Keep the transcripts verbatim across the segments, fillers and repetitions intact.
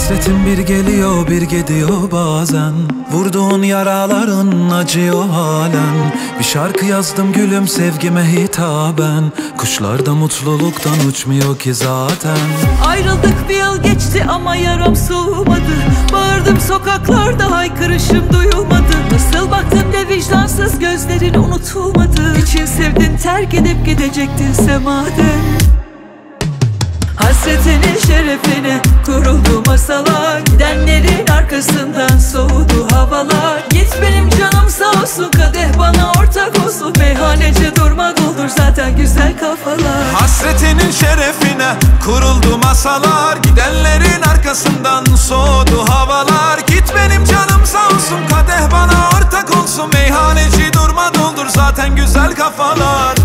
Hasretin bir geliyor bir gidiyor bazen. Vurduğun yaraların acıyor halen. Bir şarkı yazdım gülüm sevgime hitaben. Kuşlar da mutluluktan uçmuyor ki zaten. Ayrıldık bir yıl geçti ama yaram soğumadı. Bağırdım sokaklarda haykırışım duyulmadı. Nasıl baktın be vicdansız gözlerin unutulmadı. İçin sevdin terk edip gidecektinse madem. Hasretinin şerefine kuruldu masalar. Gidenlerin arkasından soğudu havalar. Git benim canım sağ olsun, kadeh bana ortak olsun. Meyhaneci durma doldur zaten güzel kafalar. Hasretinin şerefine kuruldu masalar. Gidenlerin arkasından soğudu havalar. Git benim canım sağ olsun, kadeh bana ortak olsun. Meyhaneci durma doldur zaten güzel kafalar.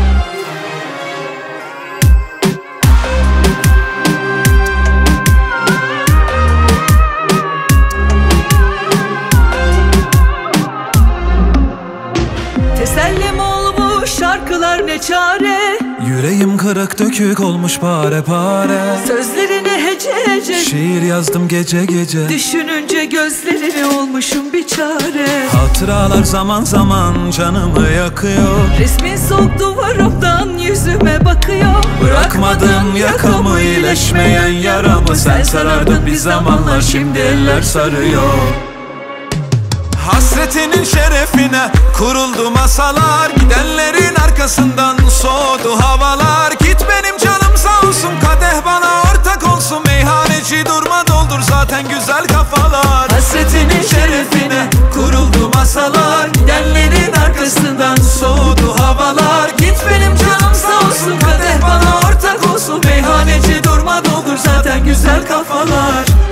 Tesellim olmuş şarkılar ne çare. Yüreğim kırık dökük olmuş pare pare. Sözlerine hece hece şiir yazdım gece gece. düşününce gözlerine olmuşum bir çare. Hatıralar zaman zaman canımı yakıyor. Resmin soğuk duvarımdan yüzüme bakıyor. Bırakmadın yakamı iyileşmeyen yaramı. Sen sarardın bir zamanlar şimdi eller sarıyor. Hasretinin şerefine kuruldu masalar. Gidenlerin arkasından soğudu havalar. Git benim canım sağ olsun, kadeh bana ortak olsun. Meyhaneci durma doldur zaten güzel kafalar. Hasretinin şerefine kuruldu masalar. Gidenlerin arkasından soğudu havalar. Git benim canım sağ olsun, kadeh bana ortak olsun. Meyhaneci durma doldur zaten güzel kafalar.